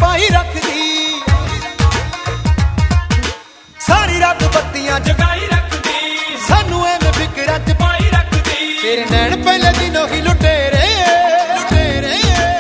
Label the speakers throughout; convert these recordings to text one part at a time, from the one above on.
Speaker 1: पाई रखदी, सारी रात बत्तियां जगाई रखदी, सानू एवें फिकरां च पाई रखदी। तेरे नैन पहले दिनों ही लुटेरे लुटेरे,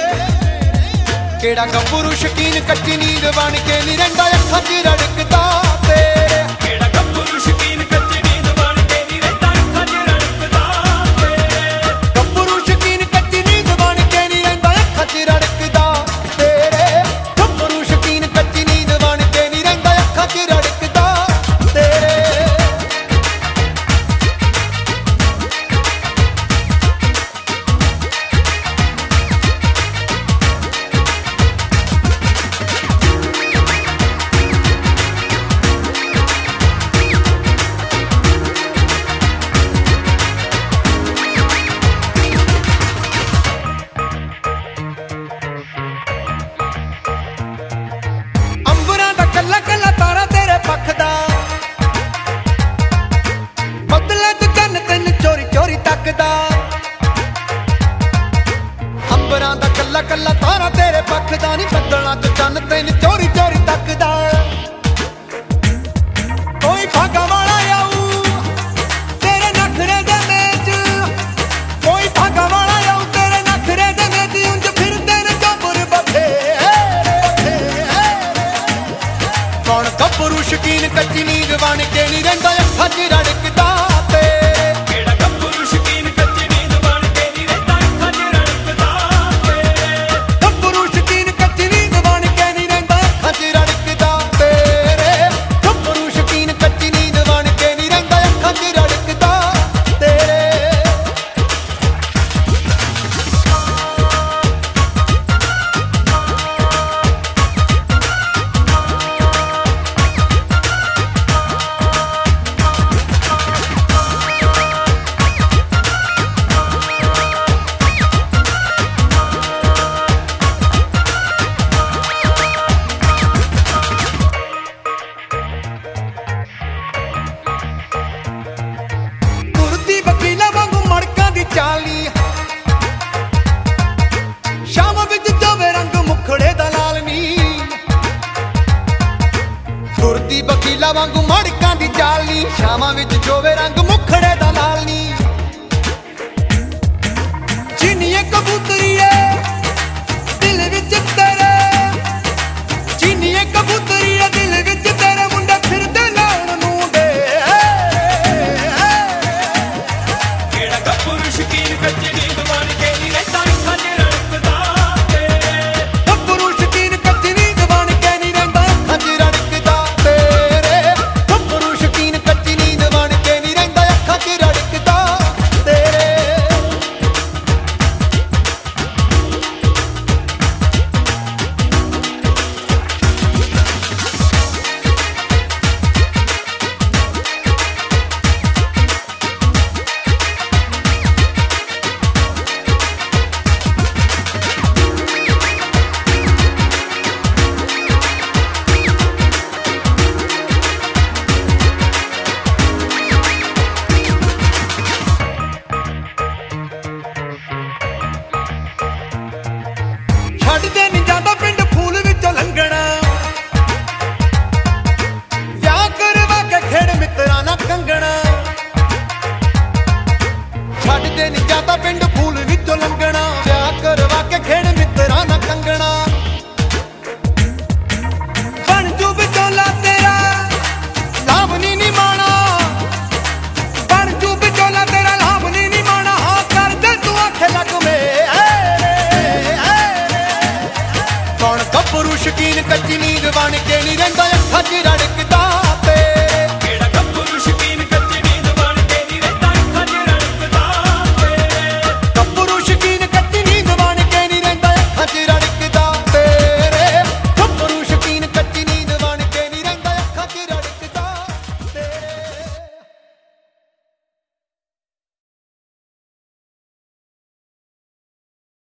Speaker 1: केड़ा गब्बरू शकीन कच्ची नींद बन के नी रहिंदा अखां च रड़कदा तेरे। केड़ा गब्बरू शकीन कच्ची नींद बन के नी रहिंदा अखां च रड़कदा तेरे। गब्बरू शकीन कच्ची नींद बन के नी रहिंदा अखां च रड़कदा तेरे। गब्बरू शकीन कच्ची नींद बन के नी रहिंदा अखां च रड़कदा तेरे। कल्ला कल्ला तारा तेरे पख दा, बदले तू चन्न तेन चोरी चोरी तकदा। अंबरां दा कल्ला कल्ला तारा तेरे पख दा नी, बदलां तू चन्न तेन चोरी चोरी तकदा। कोई भागा वाला आऊ तेरे नखरे दे मेच, कोई भागा वाला आऊ तेरे नखरे दे मेच, उंज फिरदे ने जबर बथे। कौन गब्बरू शकीन कच्ची नींद बन के नी रहिंदा अखां च रड़कदा तेरे। केड़ा गब्बरू शकीन कच्ची नींद बन के नी रहिंदा अखां च रड़कदा तेरे। गब्बरू शकीन कच्ची नींद बन के नी रहिंदा अखां च रड़कदा तेरे। गब्बरू शकीन कच्ची नींद बन के नी रहिंदा अखां च रड़कदा तेरे। वकीला वांगू मड़कां दी चाली, शाम विच जोवे रंग मुखड़े दा लाल नी। तुरदी वकीला वांगू मड़कां दी चाली, शाम विच जोवे रंग मुखड़े दा लाल नी। चीनीए कबूतरीए दिल विच तेरे, चीनीए कबूतरीए दिल विच तेरे, मुंडे फिरदे लाउण नूं दे। गब्बरू शकीन कच्ची नींद बन के नी रहिंदा अखां च रड़कदा तेरे। गब्बरू शकीन कच्ची नींद बन के नी रहिंदा अखां च रड़कदा तेरे। गब्बरू शकीन कच्ची नींद बन के नी रहिंदा अखां च रड़कदा तेरे। छड्डदे नी जांदा पिंड फूल विचों लंघना, विआह करवा के खेड़ मित्रां नाल कंगना। छड्डदे नी जांदा पिंड फूल विचों लंघना, विआह करवा के खेड़ मित्रां नाल कंगना। बन जू विचोला तेरा लावनी नी माना, बन जू विचोला तेरा लावनी नी माना। हाँ कर दे तू आखे लग में। कौन गब्बरू शकीन कच्ची नींद बन के